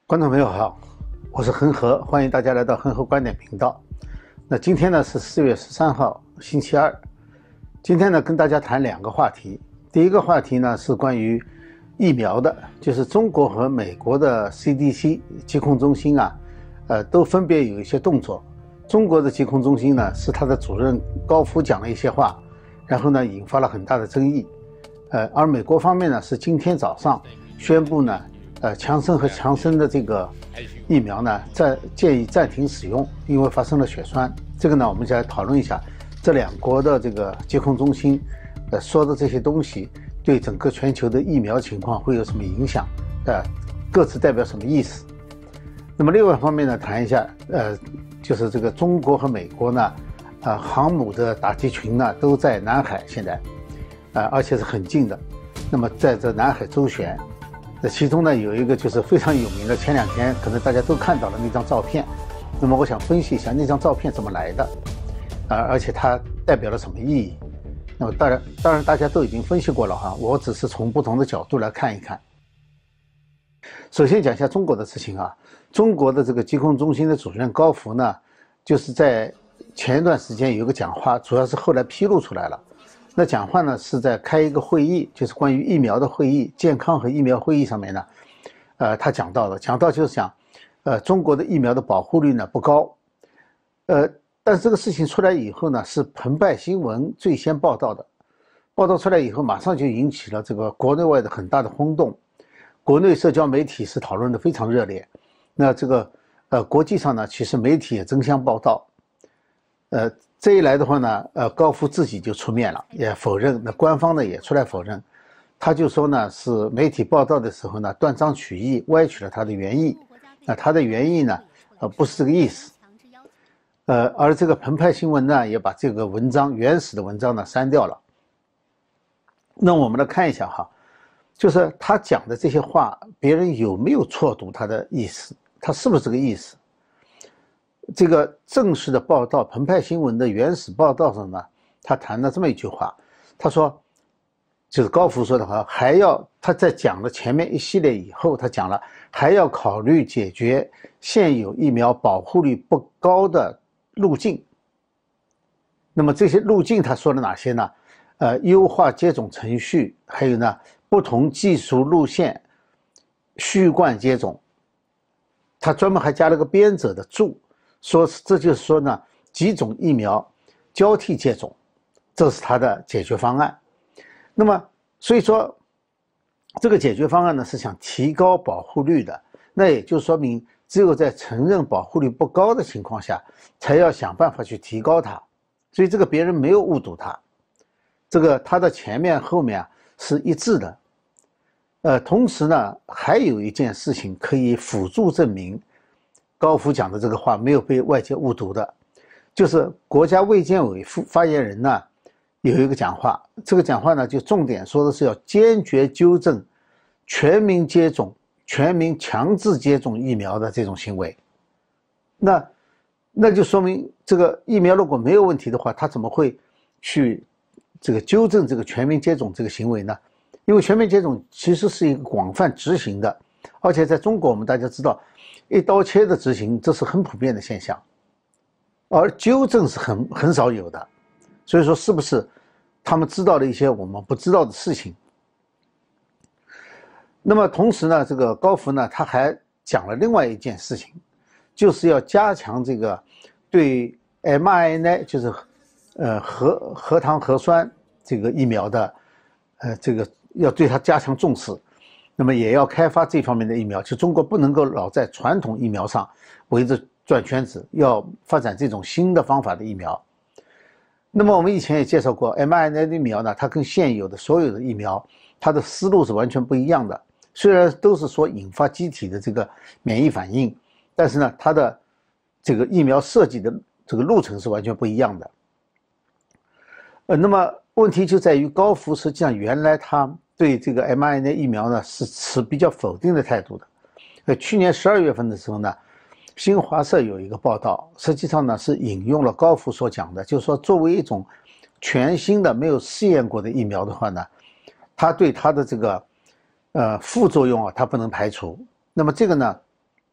观众朋友好，我是恒河，欢迎大家来到恒河观点频道。那今天呢是4月13号，星期二。今天呢跟大家谈两个话题。第一个话题呢是关于疫苗的，就是中国和美国的 CDC 疾控中心啊，都分别有一些动作。中国的疾控中心呢是他的主任高福讲了一些话，然后呢引发了很大的争议。而美国方面呢是今天早上宣布呢。强生和强生的这个疫苗呢，建议暂停使用，因为发生了血栓。这个呢，我们就来讨论一下这两国的这个疾控中心说的这些东西，对整个全球的疫苗情况会有什么影响？各自代表什么意思？那么另外一方面呢，谈一下就是这个中国和美国呢，航母的打击群呢都在南海现在，而且是很近的。那么在这南海周旋。那其中呢有一个就是非常有名的，前两天可能大家都看到了那张照片。那么我想分析一下那张照片怎么来的，而且它代表了什么意义。那么当然大家都已经分析过了哈，我只是从不同的角度来看一看。首先讲一下中国的事情啊，中国的这个疾控中心的主任高福呢，就是在前一段时间有一个讲话，主要是后来披露出来了。那讲话呢是在开一个会议，就是关于疫苗的会议，健康和疫苗会议上面呢，他讲到就是讲，中国的疫苗的保护率呢不高，但是这个事情出来以后呢，是澎湃新闻最先报道的，报道出来以后马上就引起了这个国内外的很大的轰动，国内社交媒体是讨论的非常热烈，那这个国际上呢，其实媒体也争相报道，这一来的话呢，高福自己就出面了，也否认。那官方呢也出来否认，他就说呢是媒体报道的时候呢断章取义，歪曲了他的原意。那他的原意呢，不是这个意思。而这个澎湃新闻呢也把这个文章原始的文章呢删掉了。那我们来看一下哈，就是他讲的这些话，别人有没有错读他的意思？他是不是这个意思？这个正式的报道，澎湃新闻的原始报道上呢，他谈了这么一句话，他说，就是高福说的话，他在讲了前面一系列以后，他讲了还要考虑解决现有疫苗保护率不高的路径。那么这些路径他说了哪些呢？优化接种程序，还有呢不同技术路线，虚贯接种。他专门还加了个编者的注。说这就是说呢，几种疫苗交替接种，这是它的解决方案。那么，所以说这个解决方案呢是想提高保护率的。那也就说明，只有在承认保护率不高的情况下，才要想办法去提高它。所以这个别人没有误读它，这个它的前面后面是一致的。同时呢，还有一件事情可以辅助证明。高福讲的这个话没有被外界误读的，就是国家卫健委副发言人呢有一个讲话，这个讲话呢就重点说的是要坚决纠正全民接种、全民强制接种疫苗的这种行为。那就说明这个疫苗如果没有问题的话，他怎么会去这个纠正这个全民接种这个行为呢？因为全民接种其实是一个广泛执行的，而且在中国我们大家知道。一刀切的执行，这是很普遍的现象，而纠正是很少有的，所以说是不是他们知道了一些我们不知道的事情？那么同时呢，这个高福呢，他还讲了另外一件事情，就是要加强这个对 mRNA， 就是核糖核酸这个疫苗的这个要对它加强重视。那么也要开发这方面的疫苗，就中国不能够老在传统疫苗上围着转圈子，要发展这种新的方法的疫苗。那么我们以前也介绍过 mRNA 的疫苗呢，它跟现有的所有的疫苗，它的思路是完全不一样的。虽然都是说引发机体的这个免疫反应，但是呢，它的这个疫苗设计的这个路程是完全不一样的。那么问题就在于高福实际上原来他对这个 mRNA 疫苗呢是持比较否定的态度的。去年12月份的时候呢，新华社有一个报道，实际上呢是引用了高福所讲的，就是说作为一种全新的没有试验过的疫苗的话呢，它对它的这个副作用啊，它不能排除。那么这个呢，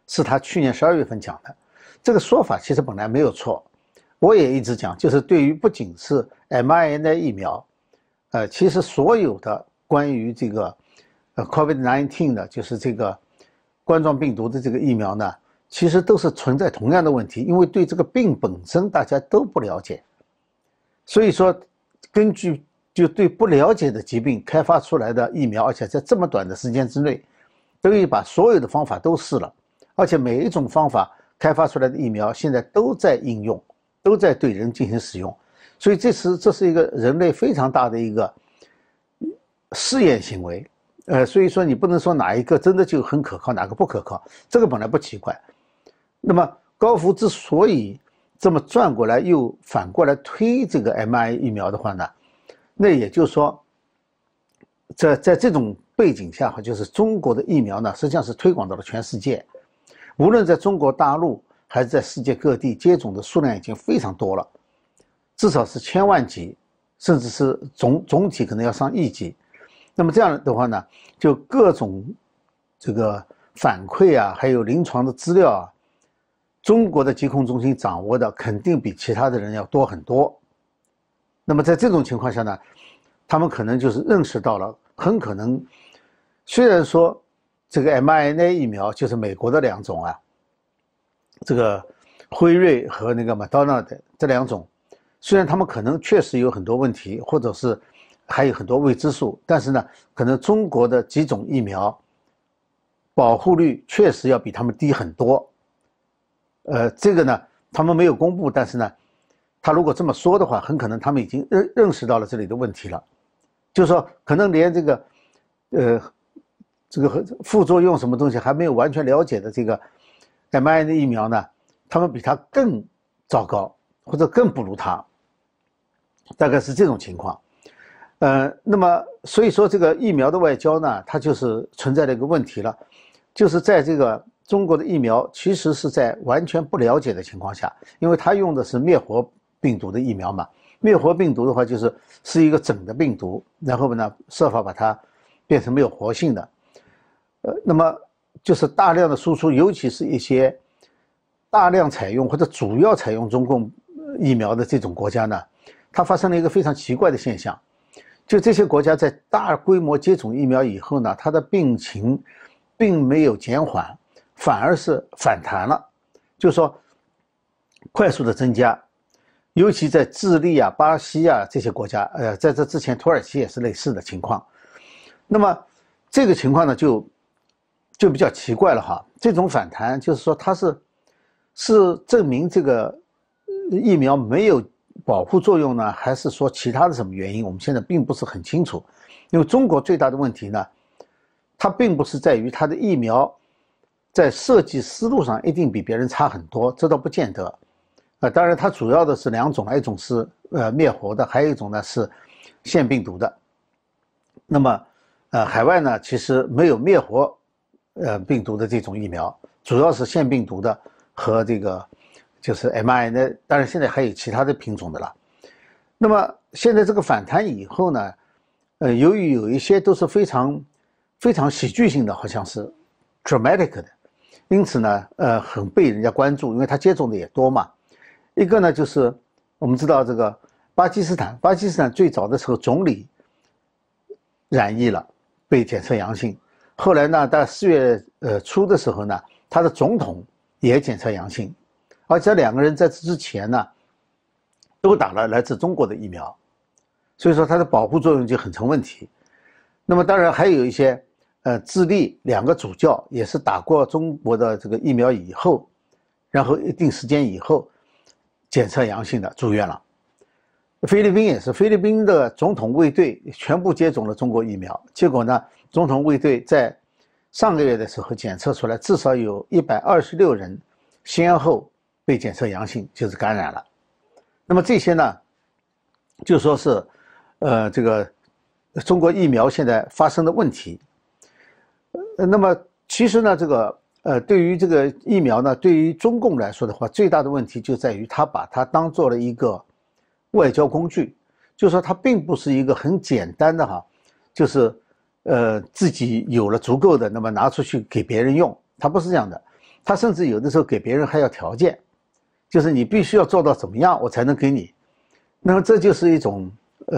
是他去年12月份讲的。这个说法其实本来没有错，我也一直讲，就是对于不仅是 mRNA 疫苗，其实所有的关于这个COVID-19 的，就是这个冠状病毒的这个疫苗呢，其实都是存在同样的问题，因为对这个病本身大家都不了解，所以说根据就对不了解的疾病开发出来的疫苗，而且在这么短的时间之内，等于把所有的方法都试了，而且每一种方法开发出来的疫苗现在都在应用，都在对人进行使用，所以这是一个人类非常大的一个试验行为。所以说你不能说哪一个真的就很可靠，哪个不可靠，这个本来不奇怪。那么高福之所以这么转过来又反过来推这个 mRNA 疫苗的话呢，那也就是说，在这种背景下，就是中国的疫苗呢，实际上是推广到了全世界，无论在中国大陆还是在世界各地，接种的数量已经非常多了，至少是千万级，甚至是总体可能要上亿级。那么这样的话呢，就各种这个反馈啊，还有临床的资料啊，中国的疾控中心掌握的肯定比其他的人要多很多。那么在这种情况下呢，他们可能就是认识到了，很可能虽然说这个 mRNA 疫苗就是美国的2种啊，这个辉瑞和那个 Moderna 的这2种，虽然他们可能确实有很多问题，或者是还有很多未知数，但是呢，可能中国的几种疫苗保护率确实要比他们低很多。这个呢，他们没有公布，但是呢，他如果这么说的话，很可能他们已经认识到了这里的问题了，就是说，可能连这个副作用什么东西还没有完全了解的这个 mRNA 疫苗呢，他们比他更糟糕，或者更不如他，大概是这种情况。那么所以说这个疫苗的外交呢，它就是存在了一个问题了，就是在这个中国的疫苗其实是在完全不了解的情况下，因为它用的是灭活病毒的疫苗嘛，灭活病毒的话是一个整的病毒，然后呢设法把它变成没有活性的，那么就是大量的输出，尤其是一些大量采用或者主要采用中共疫苗的这种国家呢，它发生了一个非常奇怪的现象。就这些国家在大规模接种疫苗以后呢，它的病情并没有减缓，反而是反弹了，就是说快速的增加，尤其在智利啊、巴西啊这些国家，在这之前土耳其也是类似的情况。那么这个情况呢就比较奇怪了哈，这种反弹就是说它是证明这个疫苗没有保护作用呢，还是说其他的什么原因，我们现在并不是很清楚。因为中国最大的问题呢，它并不是在于它的疫苗在设计思路上一定比别人差很多，这倒不见得。当然它主要的是2种，一种是灭活的，还有一种呢是腺病毒的。那么海外呢其实没有灭活病毒的这种疫苗，主要是腺病毒的和这个就是 mRNA， 当然现在还有其他的品种的了。那么现在这个反弹以后呢，由于有一些都是非常喜剧性的，好像是 dramatic 的，因此呢很被人家关注，因为他接种的也多嘛。一个呢就是我们知道这个巴基斯坦最早的时候总理染疫了，被检测阳性，后来呢在4月初的时候呢，他的总统也检测阳性，而这2个人在这之前呢都打了来自中国的疫苗，所以说它的保护作用就很成问题。那么当然还有一些智利2个主教也是打过中国的这个疫苗以后，然后一定时间以后检测阳性的住院了。菲律宾也是，菲律宾的总统卫队全部接种了中国疫苗，结果呢总统卫队在上个月的时候检测出来至少有126人先后被检测阳性，就是感染了。那么这些呢就说是这个中国疫苗现在发生的问题。那么其实呢这个对于这个疫苗呢，对于中共来说的话，最大的问题就在于他把它当做了一个外交工具，就是说它并不是一个很简单的就是自己有了足够的那么拿出去给别人用，它不是这样的， 他甚至有的时候给别人还要条件，就是你必须要做到怎么样，我才能给你。那么这就是一种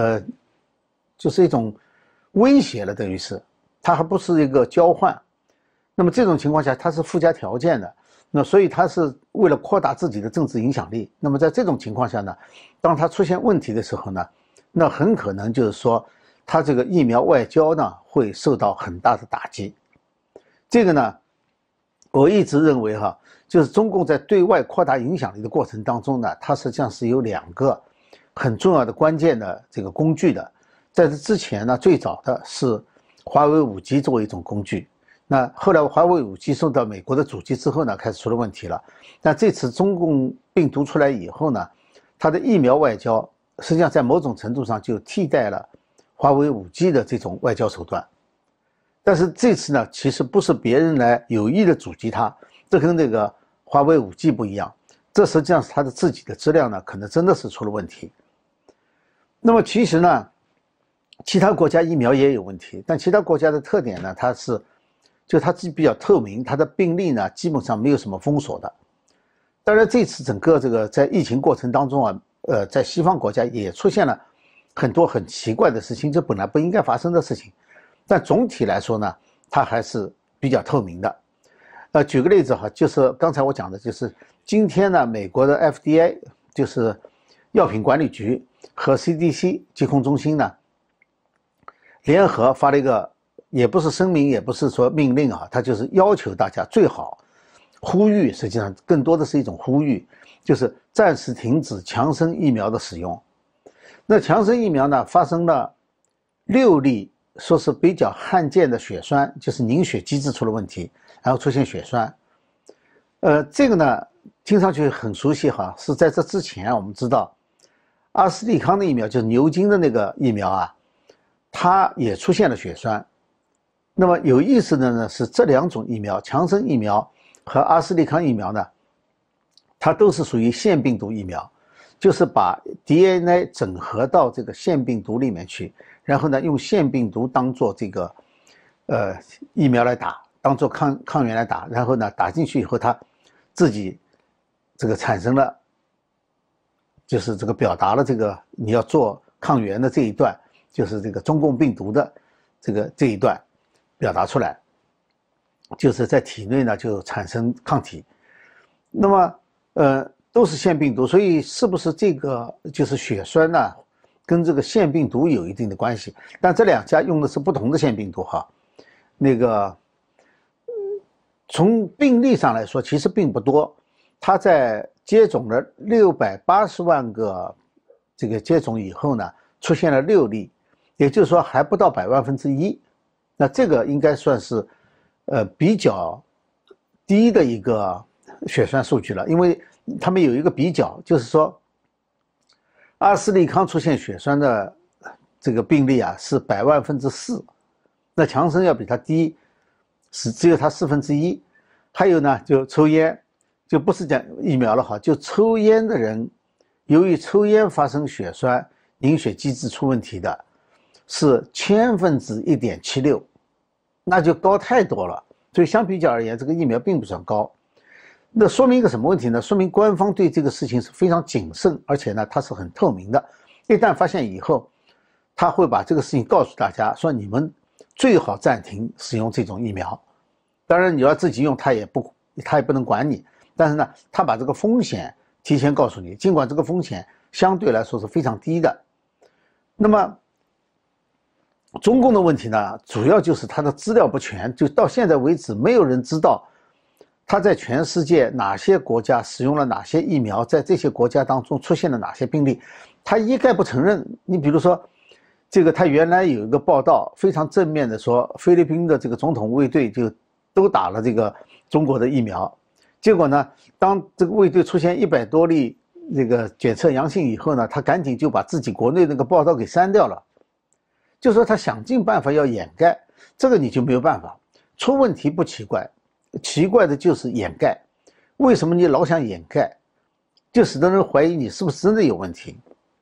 威胁了，等于是，它还不是一个交换。那么这种情况下，它是附加条件的。那所以他是为了扩大自己的政治影响力。那么在这种情况下呢，当他出现问题的时候呢，那很可能就是说，他这个疫苗外交呢会受到很大的打击。这个呢，我一直认为哈，就是中共在对外扩大影响力的过程当中呢，它实际上是有2个很重要的关键的这个工具的。在这之前呢，最早的是华为5G 作为一种工具。那后来华为5G送到美国的主机之后呢，开始出了问题了。那这次中共病毒出来以后呢，它的疫苗外交实际上在某种程度上就替代了华为5G 的这种外交手段。但是这次呢，其实不是别人来有意的阻击它，这跟那个华为5G 不一样，这实际上是它的自己的质量呢，可能真的是出了问题。那么其实呢，其他国家疫苗也有问题，但其他国家的特点呢，它比较透明，它的病例呢基本上没有什么封锁的。当然这次整个这个在疫情过程当中啊，在西方国家也出现了很多很奇怪的事情，这本来不应该发生的事情。但总体来说呢，它还是比较透明的。举个例子哈，就是刚才我讲的，就是今天呢，美国的 FDA 就是药品管理局和 CDC 疾控中心呢联合发了一个，也不是声明，也不是说命令啊，它就是要求大家最好呼吁，实际上更多的是一种呼吁，就是暂时停止强生疫苗的使用。那强生疫苗呢，发生了6例说是比较罕见的血栓，就是凝血机制出了问题，然后出现血栓。这个呢听上去很熟悉哈，是在这之前我们知道阿斯利康的疫苗，就是牛津的那个疫苗啊，它也出现了血栓。那么有意思的呢是，这2种疫苗，强生疫苗和阿斯利康疫苗呢，它都是属于腺病毒疫苗，就是把 DNA 整合到这个腺病毒里面去，然后呢用腺病毒当做这个疫苗来打，当做抗原来打，然后呢打进去以后，它自己这个产生了，就是这个表达了这个你要做抗原的这一段，就是这个中共病毒的这一段表达出来，就是在体内呢就产生抗体。那么都是腺病毒，所以是不是这个就是血栓呢跟这个腺病毒有一定的关系？但这2家用的是不同的腺病毒哈。那个从病例上来说其实并不多，它在接种了680万个这个接种以后呢，出现了6例，也就是说还不到100万分之1。那这个应该算是比较低的一个血栓数据了，因为他们有一个比较，就是说阿斯利康出现血栓的这个病例啊是100万分之4，那强生要比它低，只有它1/4。还有呢，就抽烟，就不是讲疫苗了哈，就抽烟的人，由于抽烟发生血栓、凝血机制出问题的，是1/1000,1.76，那就高太多了。所以相比较而言，这个疫苗并不算高。那说明一个什么问题呢？说明官方对这个事情是非常谨慎，而且呢它是很透明的。一旦发现以后，他会把这个事情告诉大家，说你们最好暂停使用这种疫苗。当然你要自己用，他也不能管你，但是呢他把这个风险提前告诉你，尽管这个风险相对来说是非常低的。那么中共的问题呢，主要就是它的资料不全，就到现在为止没有人知道它在全世界哪些国家使用了哪些疫苗，在这些国家当中出现了哪些病例，他一概不承认。你比如说这个他原来有一个报道非常正面的说，菲律宾的这个总统卫队就都打了这个中国的疫苗，结果呢当这个卫队出现100多例这个检测阳性以后呢，他赶紧就把自己国内那个报道给删掉了，就说他想尽办法要掩盖，这个你就没有办法。出问题不奇怪，奇怪的就是掩盖。为什么你老想掩盖，就使得人怀疑你是不是真的有问题。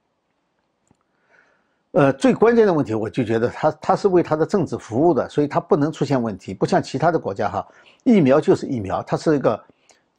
最关键的问题，我就觉得他是为他的政治服务的，所以他不能出现问题。不像其他的国家哈，疫苗就是疫苗，它是一个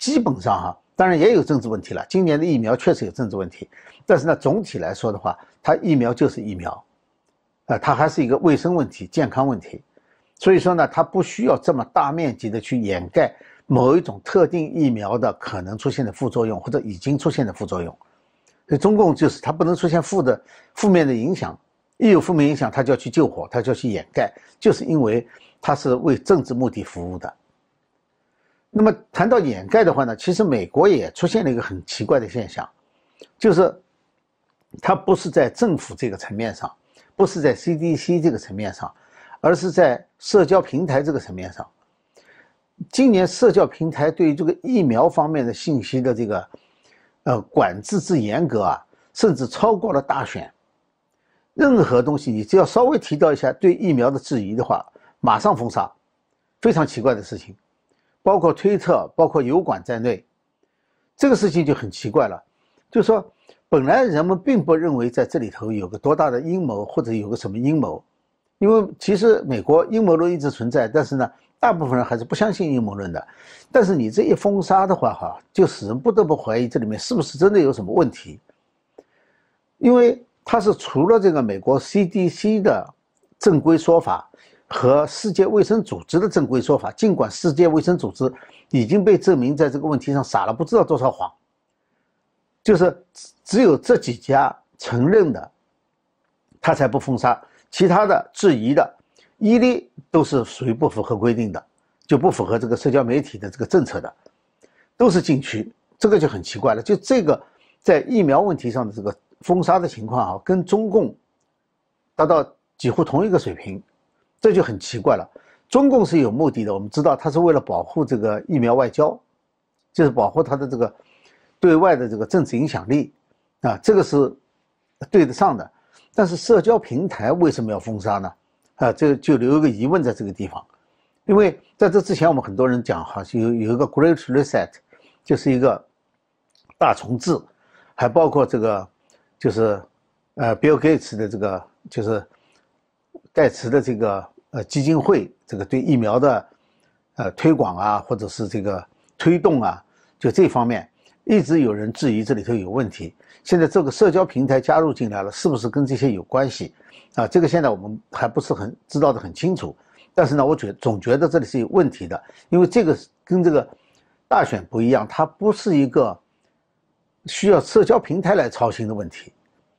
基本上当然也有政治问题了。今年的疫苗确实有政治问题，但是呢，总体来说的话，它疫苗就是疫苗，它还是一个卫生问题、健康问题。所以说呢，它不需要这么大面积的去掩盖某一种特定疫苗的可能出现的副作用或者已经出现的副作用。所以中共就是它不能出现负面的影响，一有负面影响，它就要去救火，它就要去掩盖，就是因为它是为政治目的服务的。那么谈到掩盖的话呢，其实美国也出现了一个很奇怪的现象，就是它不是在政府这个层面上，不是在 CDC 这个层面上，而是在社交平台这个层面上。今年社交平台对于这个疫苗方面的信息的这个管制之严格甚至超过了大选。任何东西你只要稍微提到一下对疫苗的质疑的话，马上封杀，非常奇怪的事情。包括推特、包括油管在内，这个事情就很奇怪了。就是说，本来人们并不认为在这里头有个多大的阴谋，或者有个什么阴谋，因为其实美国阴谋论一直存在，但是呢，大部分人还是不相信阴谋论的。但是你这一封杀的话，就使人不得不怀疑这里面是不是真的有什么问题，因为它是除了这个美国 CDC 的正规说法和世界卫生组织的正规说法，尽管世界卫生组织已经被证明在这个问题上撒了不知道多少谎，就是只有这几家承认的，他才不封杀，其他的质疑的一律都是属于不符合规定的，就不符合这个社交媒体的这个政策的，都是禁区。这个就很奇怪了，就这个在疫苗问题上的这个封杀的情况跟中共达到几乎同一个水平，这就很奇怪了。中共是有目的的，我们知道它是为了保护这个疫苗外交，就是保护它的这个对外的这个政治影响力这个是对得上的。但是社交平台为什么要封杀呢？这就留一个疑问在这个地方。因为在这之前我们很多人讲有一个 Great Reset， 就是一个大重置，还包括这个就是Bill Gates 的这个就是盖茨的这个基金会，这个对疫苗的推广或者是这个推动就这方面一直有人质疑这里头有问题。现在这个社交平台加入进来了，是不是跟这些有关系这个现在我们还不是很知道的很清楚。但是呢，我总觉得这里是有问题的，因为这个跟这个大选不一样，它不是一个需要社交平台来操心的问题。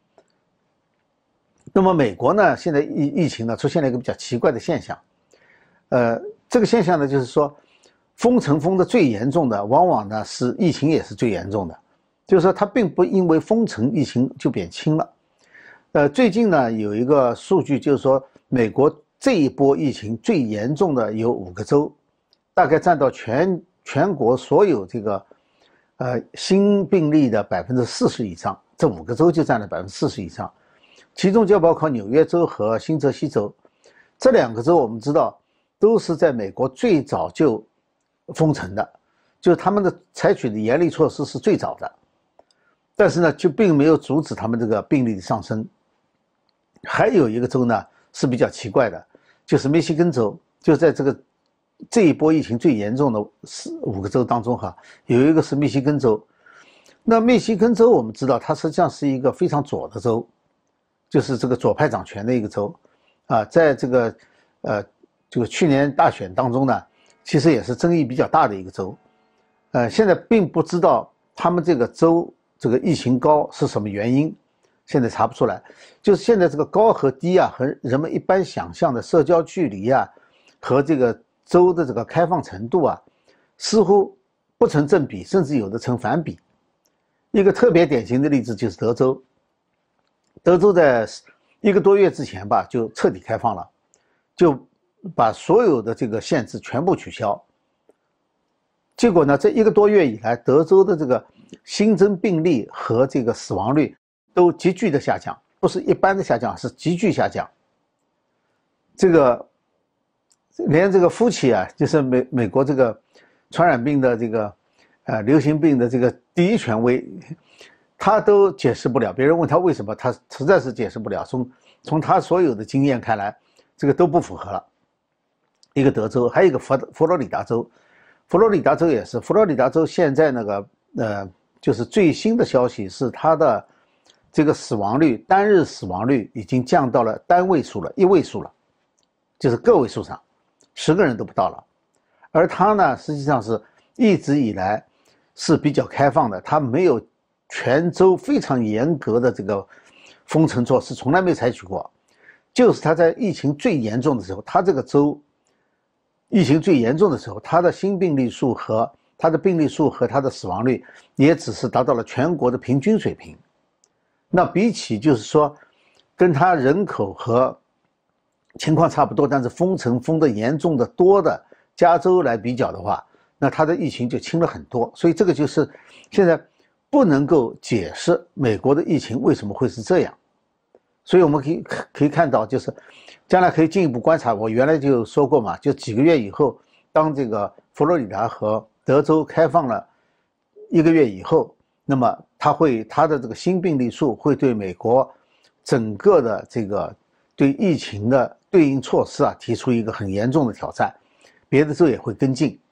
那么美国呢，现在疫情呢出现了一个比较奇怪的现象，这个现象呢就是说，封城封的最严重的，往往呢是疫情也是最严重的，就是说它并不因为封城疫情就变轻了。最近呢有一个数据，就是说美国这一波疫情最严重的有5个州，大概占到全国所有这个新病例的40%以上，这5个州就占了40%以上。其中就包括纽约州和新泽西州，这2个州我们知道都是在美国最早就封城的，就是他们的采取的严厉措施是最早的，但是呢就并没有阻止他们这个病例的上升。还有一个州呢是比较奇怪的，就是密西根州，就在这一波疫情最严重的5个州当中有一个是密西根州。那密西根州我们知道它实际上是一个非常左的州，就是这个左派掌权的一个州在这个去年大选当中呢，其实也是争议比较大的一个州。现在并不知道他们这个州这个疫情高是什么原因，现在查不出来。就是现在这个高和低和人们一般想象的社交距离和这个州的这个开放程度似乎不成正比，甚至有的成反比。一个特别典型的例子就是德州。德州在1个多月之前就彻底开放了，就把所有的这个限制全部取消。结果呢，这1个多月以来，德州的这个新增病例和这个死亡率都急剧的下降，不是一般的下降，是急剧下降。这个连这个夫妻就是美国这个传染病的这个流行病的这个第一权威，他都解释不了。别人问他为什么，他实在是解释不了。从他所有的经验看来，这个都不符合了。一个德州，还有一个佛罗里达州。 佛罗里达州也是，佛罗里达州现在那个就是最新的消息是它的这个死亡率，单日死亡率已经降到了单位数了，1位数了，就是个位数上，10个人都不到了。而它呢，实际上是一直以来是比较开放的，它没有全州非常严格的这个封城措施，从来没采取过。就是它在疫情最严重的时候，它这个州疫情最严重的时候，它的新病例数和它的病例数和它的死亡率也只是达到了全国的平均水平。那比起就是说跟它人口和情况差不多，但是封城封得严重的多的加州来比较的话，那它的疫情就轻了很多。所以这个就是现在不能够解释美国的疫情为什么会是这样。所以我们可以看到，就是将来可以进一步观察。我原来就说过嘛，就几个月以后，当这个佛罗里达和德州开放了1个月以后，那么它的这个新病例数会对美国整个的这个对疫情的对应措施啊提出一个很严重的挑战，别的州也会跟进。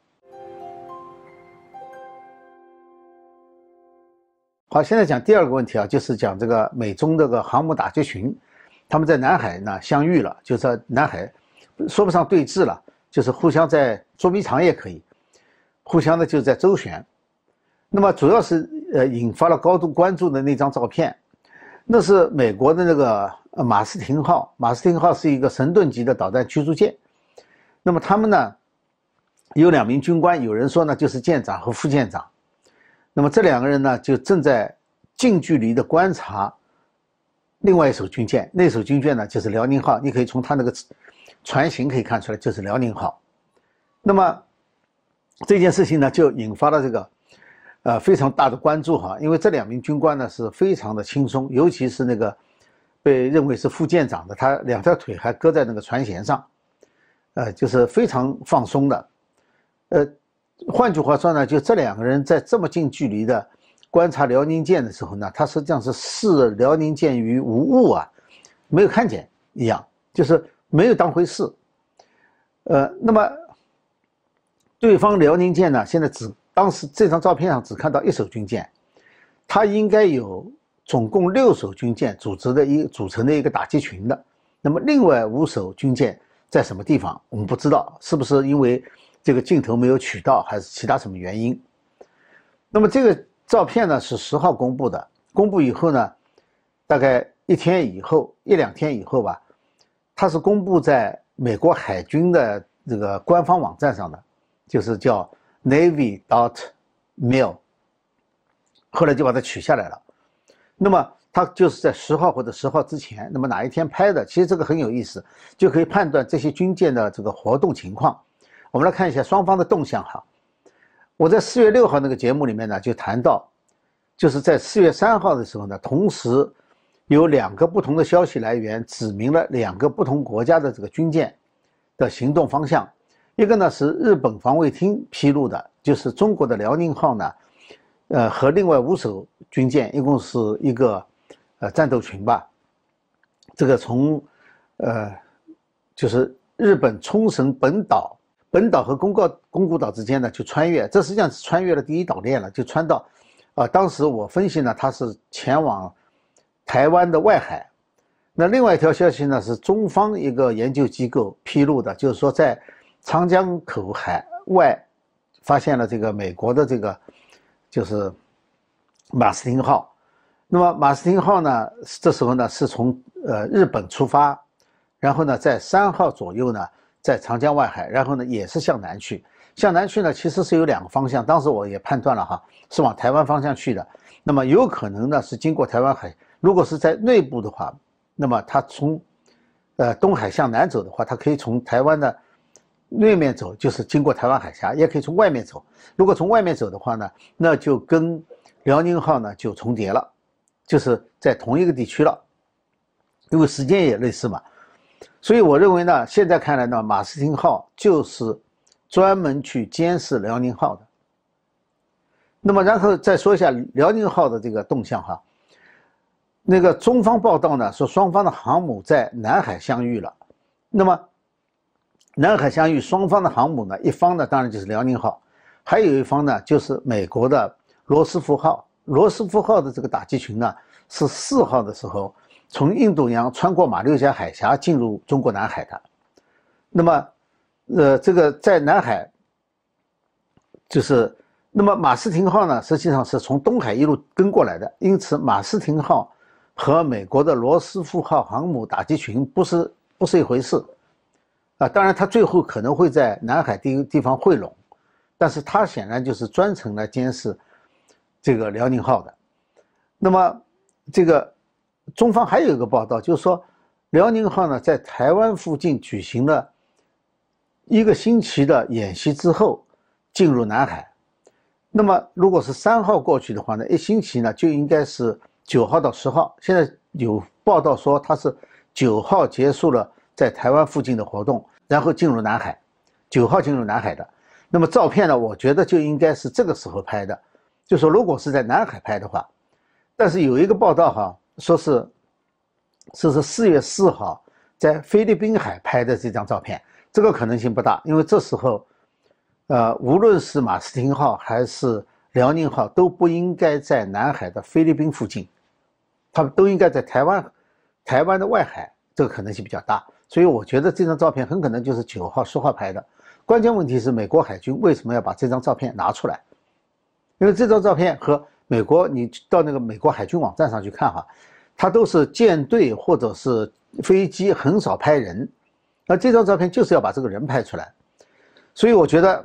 好，现在讲第二个问题啊，就是讲这个美中这个航母打击群，他们在南海呢相遇了，就在南海说不上对峙了，就是互相在捉迷藏也可以，互相的就在周旋。那么主要是引发了高度关注的那张照片，那是美国的那个马斯廷号。马斯廷号是一个神盾级的导弹驱逐舰。那么他们呢有2名军官，有人说呢就是舰长和副舰长。那么这2个人呢就正在近距离的观察另外一艘军舰，那艘军舰呢就是辽宁号，你可以从它那个船型可以看出来就是辽宁号。那么这件事情呢就引发了这个非常大的关注哈，因为这2名军官呢是非常的轻松，尤其是那个被认为是副舰长的，他2条腿还搁在那个船舷上，就是非常放松的。换句话说呢，就这2个人在这么近距离的观察辽宁舰的时候呢，他实际上是视辽宁舰于无物啊，没有看见一样，就是没有当回事。那么对方辽宁舰呢，现在当时这张照片上只看到1艘军舰，它应该有总共6艘军舰组成的一个打击群的。那么另外5艘军舰在什么地方，我们不知道，是不是因为这个镜头没有取到，还是其他什么原因。那么这个照片呢是10号公布的，公布以后呢，大概1天以后，1、2天以后吧，它是公布在美国海军的这个官方网站上的，就是叫 Navy.mil， 后来就把它取下来了。那么它就是在10号或者10号之前，那么哪一天拍的，其实这个很有意思，就可以判断这些军舰的这个活动情况。我们来看一下双方的动向哈。我在4月6号那个节目里面呢就谈到，就是在4月3号的时候呢，同时有2个不同的消息来源指明了2个不同国家的这个军舰的行动方向。一个呢是日本防卫厅披露的，就是中国的辽宁号呢，和另外5艘军舰，一共是一个战斗群吧。这个从就是日本冲绳本岛和宫古岛之间呢就穿越，这实际上是穿越了第1岛链了，就穿到当时我分析呢，它是前往台湾的外海。那另外一条消息呢是中方一个研究机构披露的，就是说在长江口海外发现了这个美国的这个就是马斯廷号。那么马斯廷号呢这时候呢是从日本出发，然后呢在3号左右呢在长江外海，然后呢也是向南去。向南去呢其实是有2个方向，当时我也判断了哈，是往台湾方向去的。那么有可能呢是经过台湾海，如果是在内部的话，那么它从东海向南走的话，它可以从台湾的内面走，就是经过台湾海峡，也可以从外面走。如果从外面走的话呢，那就跟辽宁号呢就重叠了，就是在同一个地区了，因为时间也类似嘛。所以我认为呢，现在看来呢，马斯廷号就是专门去监视辽宁号的。那么然后再说一下辽宁号的这个动向哈。那个中方报道呢说双方的航母在南海相遇了。那么南海相遇，双方的航母呢，一方呢当然就是辽宁号， 还有一方呢就是美国的罗斯福号。罗斯福号的这个打击群呢是4号的时候从印度洋穿过马六甲海峡进入中国南海的。那么这个在南海就是那么马斯廷号呢实际上是从东海一路跟过来的，因此马斯廷号和美国的罗斯福号航母打击群不是一回事啊。当然它最后可能会在南海地方汇拢，但是它显然就是专程来监视这个辽宁号的。那么这个中方还有一个报道，就是说辽宁号呢在台湾附近举行了1个星期的演习之后进入南海。那么如果是3号过去的话呢，1星期呢就应该是9号到10号。现在有报道说它是9号结束了在台湾附近的活动，然后进入南海，9号进入南海的。那么照片呢，我觉得就应该是这个时候拍的，就说如果是在南海拍的话。但是有一个报道哈，说是4月4号在菲律宾海拍的这张照片，这个可能性不大，因为这时候无论是马斯廷号还是辽宁号都不应该在南海的菲律宾附近，他们都应该在台湾的外海，这个可能性比较大。所以我觉得这张照片很可能就是9号10号拍的。关键问题是美国海军为什么要把这张照片拿出来？因为这张照片和美国，你到那个美国海军网站上去看哈，它都是舰队或者是飞机，很少拍人，那这张照片就是要把这个人拍出来。所以我觉得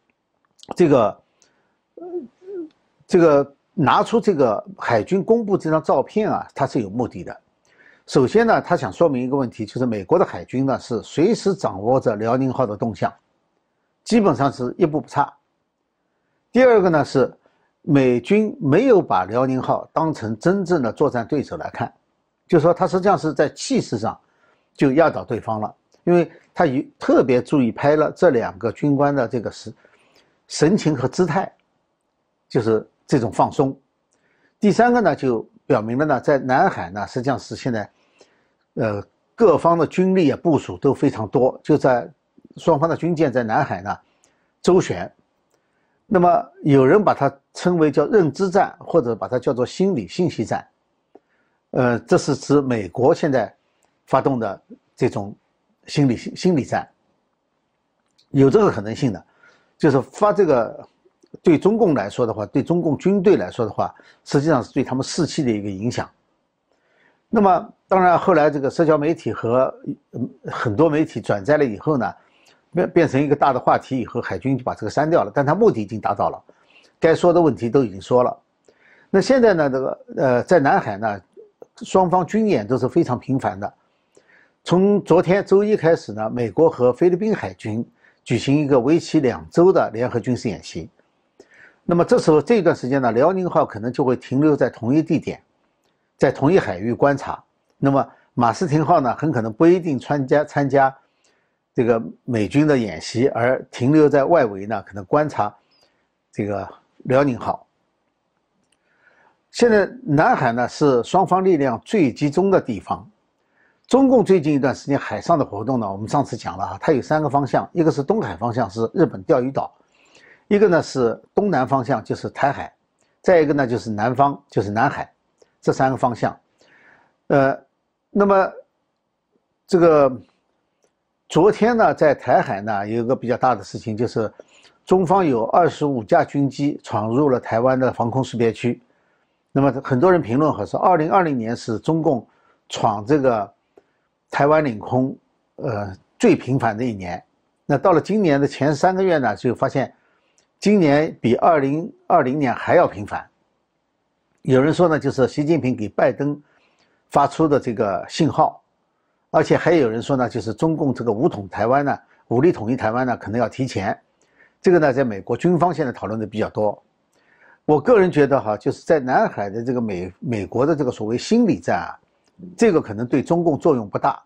这个拿出这个海军公布这张照片啊，它是有目的的。首先呢，他想说明一个问题，就是美国的海军呢是随时掌握着辽宁号的动向，基本上是一步不差。第二个呢是美军没有把辽宁号当成真正的作战对手来看，就是说他实际上是在气势上就压倒对方了，因为他特别注意拍了这2个军官的这个神情和姿态，就是这种放松。第3个呢就表明了呢，在南海呢实际上是现在各方的军力部署都非常多，就在双方的军舰在南海呢周旋。那么有人把它称为叫认知战，或者把它叫做心理信息战。这是指美国现在发动的这种心理战，有这个可能性的，就是发这个对中共来说的话，对中共军队来说的话，实际上是对他们士气的一个影响。那么当然后来这个社交媒体和很多媒体转载了以后呢，变成一个大的话题以后，海军就把这个删掉了，但他目的已经达到了，该说的问题都已经说了。那现在呢，这个在南海呢，双方军演都是非常频繁的。从昨天周一开始呢，美国和菲律宾海军举行一个为期2周的联合军事演习。那么这时候这段时间呢，辽宁号可能就会停留在同一地点，在同一海域观察。那么马斯廷号呢，很可能不一定参加这个美军的演习，而停留在外围呢，可能观察这个辽宁号。现在南海呢是双方力量最集中的地方。中共最近一段时间海上的活动呢，我们上次讲了啊，它有3个方向，一个是东海方向是日本钓鱼岛，一个呢是东南方向就是台海，再一个呢就是南方就是南海，这3个方向。那么这个昨天呢，在台海呢有一个比较大的事情，就是中方有25架军机闯入了台湾的防空识别区。那么很多人评论说，2020年是中共闯这个台湾领空最频繁的一年。那到了今年的前3个月呢，就发现今年比2020年还要频繁。有人说呢，就是习近平给拜登发出的这个信号。而且还有人说呢，就是中共这个武力统一台湾呢，可能要提前。这个呢，在美国军方现在讨论的比较多。我个人觉得哈，就是在南海的这个美国的这个所谓心理战啊，这个可能对中共作用不大。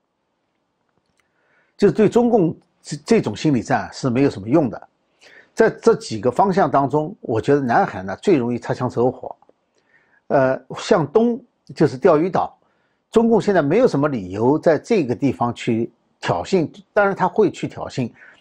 就是对中共这种心理战是没有什么用的。在这几个方向当中，我觉得南海呢最容易擦枪走火。向东就是钓鱼岛。中共现在没有什么理由在这个地方去挑衅，当然他会去挑衅，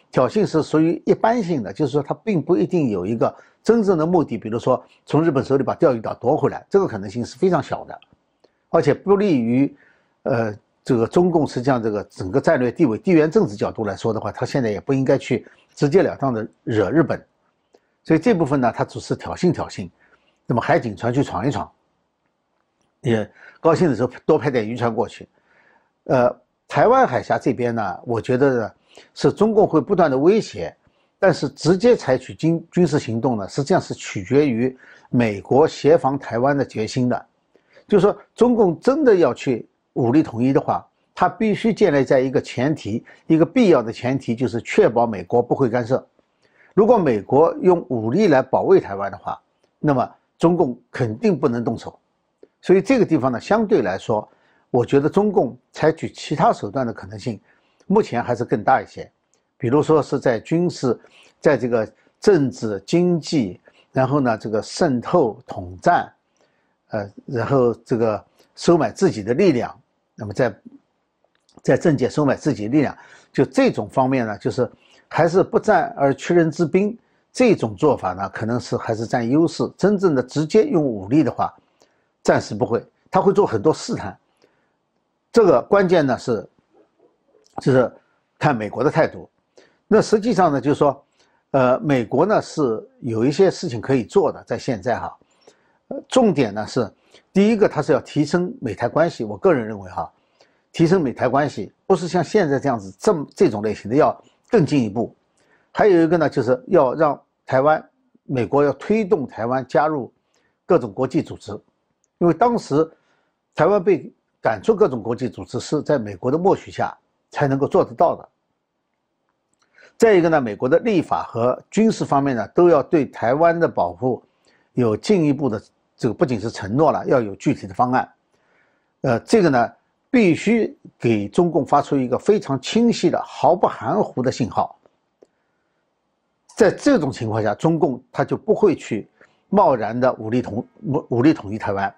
挑衅是属于一般性的，就是说它并不一定有一个真正的目的，比如说从日本手里把钓鱼岛夺回来，这个可能性是非常小的，而且不利于这个中共实际上这个整个战略地位、地缘政治角度来说的话，他现在也不应该去直截了当的惹日本，所以这部分呢，他只是挑衅，那么海警船去闯一闯，也高兴的时候多派点渔船过去。台湾海峡这边呢，我觉得呢是中共会不断的威胁，但是直接采取军事行动呢，实际上是取决于美国协防台湾的决心的。就是说，中共真的要去武力统一的话，它必须建立在一个前提，一个必要的前提，就是确保美国不会干涉。如果美国用武力来保卫台湾的话，那么中共肯定不能动手。所以这个地方呢，相对来说，我觉得中共采取其他手段的可能性，目前还是更大一些。比如说是在军事，在这个政治、经济，然后呢这个渗透、统战，然后这个收买自己的力量，那么在政界收买自己的力量，就这种方面呢，就是还是不战而屈人之兵，这种做法呢，可能是还是占优势。真正的直接用武力的话，暂时不会，他会做很多试探。这个关键呢就是看美国的态度。那实际上呢，就是说，美国呢是有一些事情可以做的，在现在哈。重点呢是，第一个，它是要提升美台关系。我个人认为哈，提升美台关系不是像现在这样子这种类型的，要更进一步。还有一个呢，就是要让美国要推动台湾加入各种国际组织，因为当时台湾被赶出各种国际组织是在美国的默许下才能够做得到的。再一个呢，美国的立法和军事方面呢，都要对台湾的保护有进一步的这个不仅是承诺了，要有具体的方案。这个呢，必须给中共发出一个非常清晰的、毫不含糊的信号。在这种情况下，中共他就不会去贸然的武力统一台湾。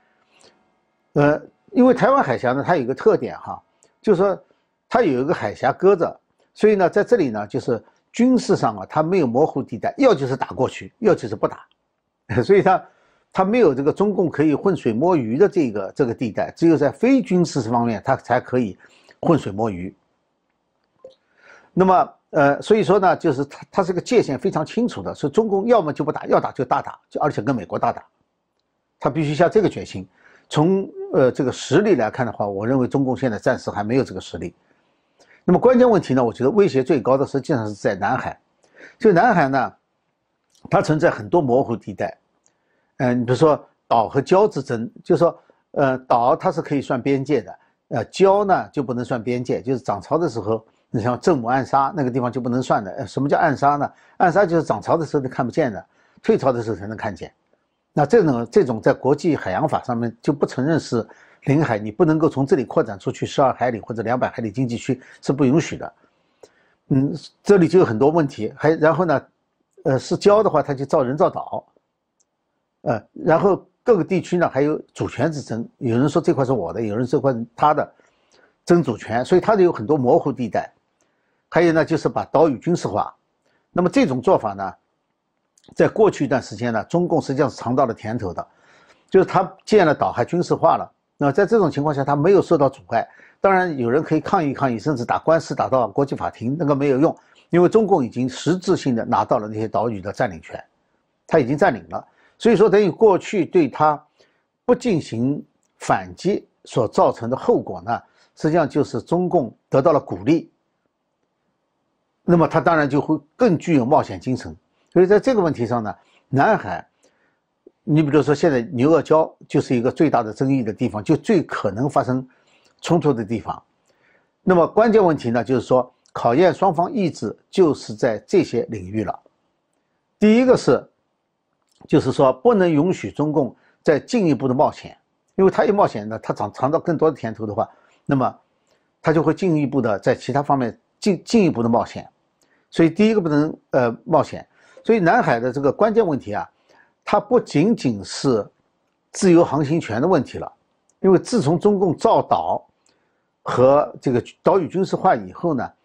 因为台湾海峡呢，它有一个特点哈，就是说它有一个海峡隔着，所以呢，在这里呢，就是军事上啊，它没有模糊地带，要就是打过去，要就是不打，所以它没有这个中共可以浑水摸鱼的这个地带，只有在非军事方面，它才可以浑水摸鱼。那么所以说呢，就是它是个界限非常清楚的，所以中共要么就不打，要打就大打，而且跟美国大打，它必须下这个决心。从这个实力来看的话，我认为中共现在暂时还没有这个实力。那么关键问题呢，我觉得威胁最高的实际上是在南海。就南海呢，它存在很多模糊地带。你比如说岛和礁之争，就是说岛它是可以算边界的，礁呢就不能算边界，就是涨潮的时候，你像正母暗沙那个地方就不能算的。什么叫暗沙呢？暗沙就是涨潮的时候你看不见的，退潮的时候才能看见。那这种在国际海洋法上面就不承认是领海，你不能够从这里扩展出去12海里或者200海里经济区是不允许的。这里就有很多问题。然后呢，是礁的话，它就造人造岛。然后各个地区呢还有主权之争，有人说这块是我的，有人这块是他的，争主权，所以它有很多模糊地带。还有呢，就是把岛屿军事化。那么这种做法呢，在过去一段时间呢，中共实际上是尝到了甜头的，就是他建了岛还军事化了。那么在这种情况下，他没有受到阻碍。当然有人可以抗议，甚至打官司打到国际法庭，那个没有用，因为中共已经实质性的拿到了那些岛屿的占领权，他已经占领了。所以说等于过去对他不进行反击所造成的后果呢，实际上就是中共得到了鼓励，那么他当然就会更具有冒险精神。所以在这个问题上呢，南海，你比如说现在牛轭礁就是一个最大的争议的地方，就最可能发生冲突的地方。那么关键问题呢，就是说考验双方意志就是在这些领域了。第一个就是说不能允许中共再进一步的冒险，因为他一冒险呢，他尝到更多的甜头的话，那么他就会进一步的在其他方面进一步的冒险。所以第一个不能冒险。所以南海的这个关键问题啊，它不仅仅是自由航行权的问题了，因为自从中共造岛和这个岛屿军事化以后呢，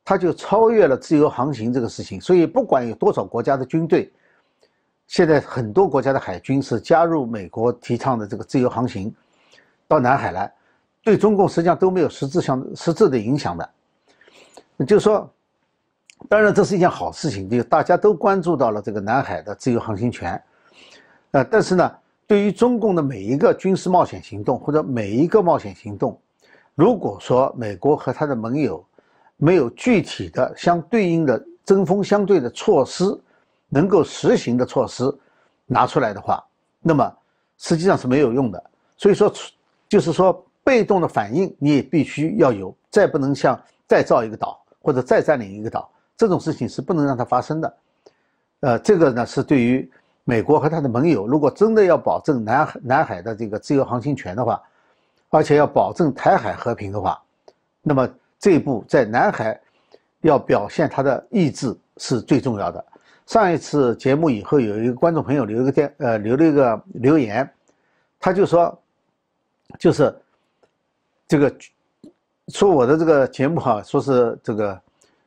它就超越了自由航行这个事情。所以不管有多少国家的军队，现在很多国家的海军是加入美国提倡的这个自由航行到南海来，对中共实际上都没有实质的影响的。就是说，当然这是一件好事情，就大家都关注到了这个南海的自由航行权。但是呢，对于中共的每一个军事冒险行动或者每一个冒险行动，如果说美国和他的盟友没有具体的相对应的针锋相对的措施，能够实行的措施拿出来的话，那么实际上是没有用的。所以说，就是说被动的反应你也必须要有，再不能像再造一个岛或者再占领一个岛，这种事情是不能让它发生的。这个呢是对于美国和他的盟友，如果真的要保证南海的这个自由航行权的话，而且要保证台海和平的话，那么这一步在南海要表现他的意志是最重要的。上一次节目以后，有一个观众朋友留了一个留言，他就说，就是这个说我的这个节目说是这个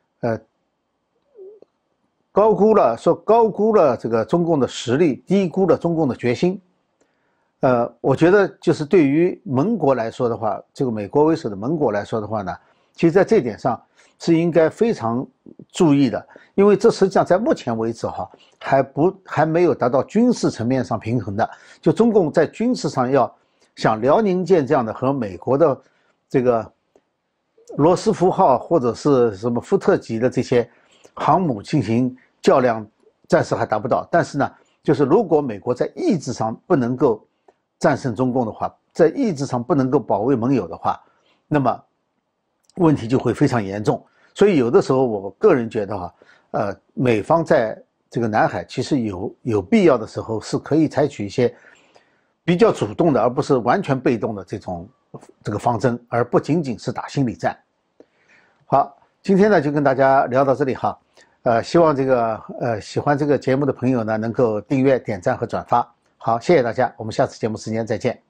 高估了这个中共的实力，低估了中共的决心。我觉得就是对于盟国来说的话，这个美国为首的盟国来说的话呢，其实在这点上是应该非常注意的，因为这实际上在目前为止还没有达到军事层面上平衡的。就中共在军事上要像辽宁舰这样的和美国的这个罗斯福号或者是什么福特级的这些航母进行较量，暂时还达不到。但是呢，就是如果美国在意志上不能够战胜中共的话，在意志上不能够保卫盟友的话，那么问题就会非常严重。所以有的时候我个人觉得美方在这个南海其实有必要的时候是可以采取一些比较主动的，而不是完全被动的这个方针，而不仅仅是打心理战。好，今天呢就跟大家聊到这里哈。希望这个喜欢这个节目的朋友呢能够订阅、点赞和转发。好，谢谢大家，我们下次节目时间再见。